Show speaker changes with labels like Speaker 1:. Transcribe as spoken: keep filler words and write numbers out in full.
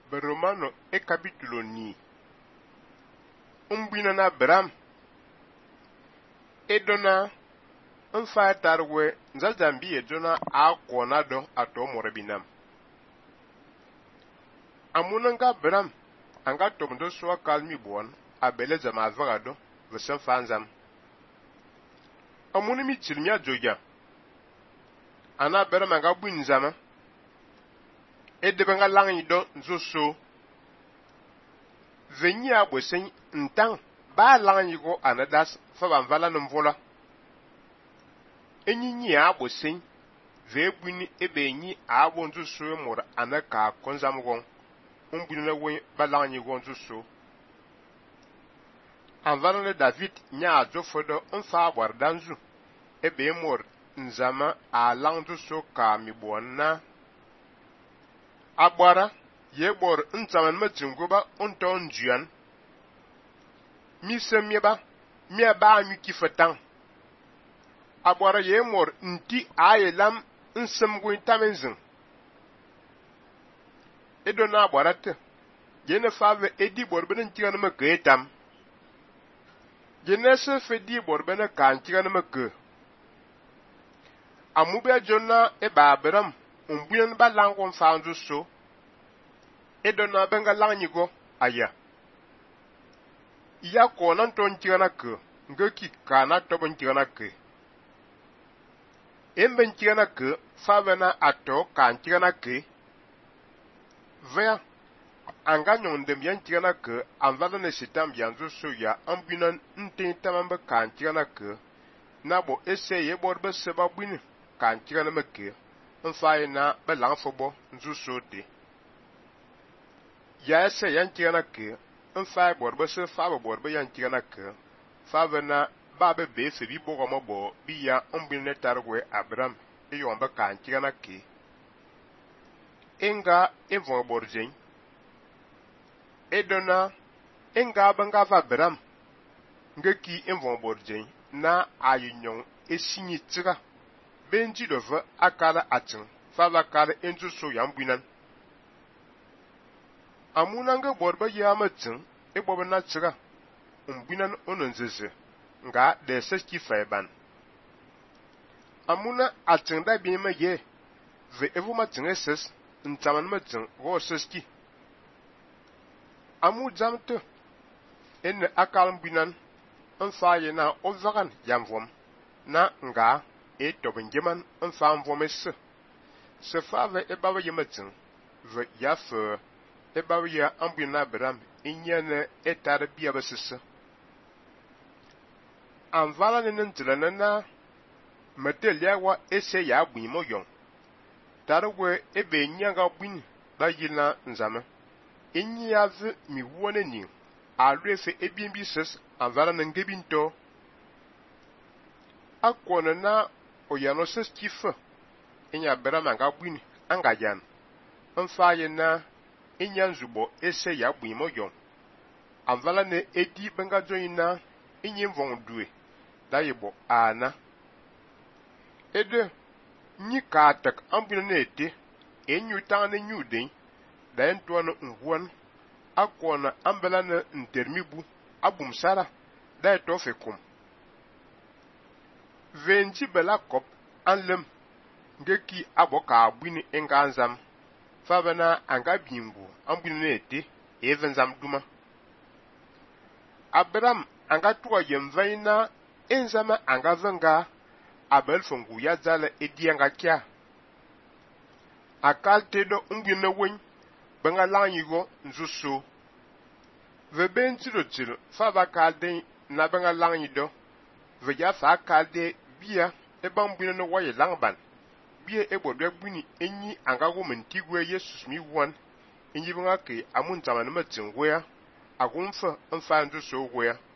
Speaker 1: Romano e capítulo ni. Umbina na Bram. Edona nfa tarwe nzazambi edona a konado ato morabinam. Amunanga Bram anga tomdo swa kalmi bon abeleza mazvagado vesan fanzam. Amuni mi chilmia joja. Ana Bram anga buinzama. Edebanga langi do nzoso. Venyi abwesen ntang ba langi go anadas fa vala numvola. Enyi nyi abwesen vebuni ebenyi abo nzoso mora anaka konzamgon. Umbuni na wen ba langi go nzoso. Anvalale David nya azofodo nfa abwardanzu ebe mor nzama a lang nzoso ka mibona. Agbara yebor ntaman matingoba onton juan mi semieba mi ba mi kifatan agbara yemor nti ayelam nsemgo tamenzin edona agbara te yene fave edi borbenen tigana maketam yene se fedi borbena kan tigana make amube jonna e babram umbuyan balangon fanzu so edona benga lanyigo aya iya konan ton tigana ke ngaki kana tobon tigana ke emben tigana ke favena ato kan tigana ke vea anga nyondem yan tigana ke anvada ne sitam yanzu so ya ambinan ntin tamamba kan tigana ke nabo ese ye borbe seba bwini kan tigana make nfaye na belang fobo nzu so de ya ese yan tigana ke nfaye borbe se fa borbe yan tigana ke favena babe be se bi bogo mobo bi ya ombin ne tarwe Abraham e yomba kan tigana ke enga evon borjen edona enga banga va Abraham ngeki evon borjen na ayinyon esinyi tira benji dove akara atin fava kara enzu so yambinan amunanga borba yamatin e boba na tira umbinan ononzeze nga de seski faiban amuna atin da bi ma ye ve evu matin eses ntaman matin go seski amu jamte en akal binan on faye na ovagan yamvom na nga e tobin geman un fam vomesse se fave e bawe yematin ve yafe e bawe ya ambina Abraham inyane etar bia besisse anvala ne ntilana na metelia wa ese ya bui moyon tarwe e be nyanga bun ba yina nzame enyi ave mi wone ni alrefe e biembi ses anvala ne ngebinto akona na oyano ses kifa enya Abraham anga bwini anga jan mfaye na enya nzubo ese ya bwi moyon anvala ne edi benga joina enyi mvon duwe dayebo ana ede nyi katak ambina ne ete enyu tane nyuden dayen tuano ngwan akona ambela ne ntermibu abum sara daye tofekum venji bela kop anlem ngeki aboka abwini enganzam favana anga bimbu ambwini nete evenzam duma Abraham anga tuwa yemvaina enzama anga venga abel fongu ya zala edi anga kya akal tedo umbwini wen benga lanyigo nzuso veben tiro tiro fava kalde na benga lanyido veja fa kalde bia e bambwini no waye langban bie ebodwe buni enyi angago mentigwe Yesus mi wan enyi bunga ke amunta man matin goya agunfa nfa ndu so goya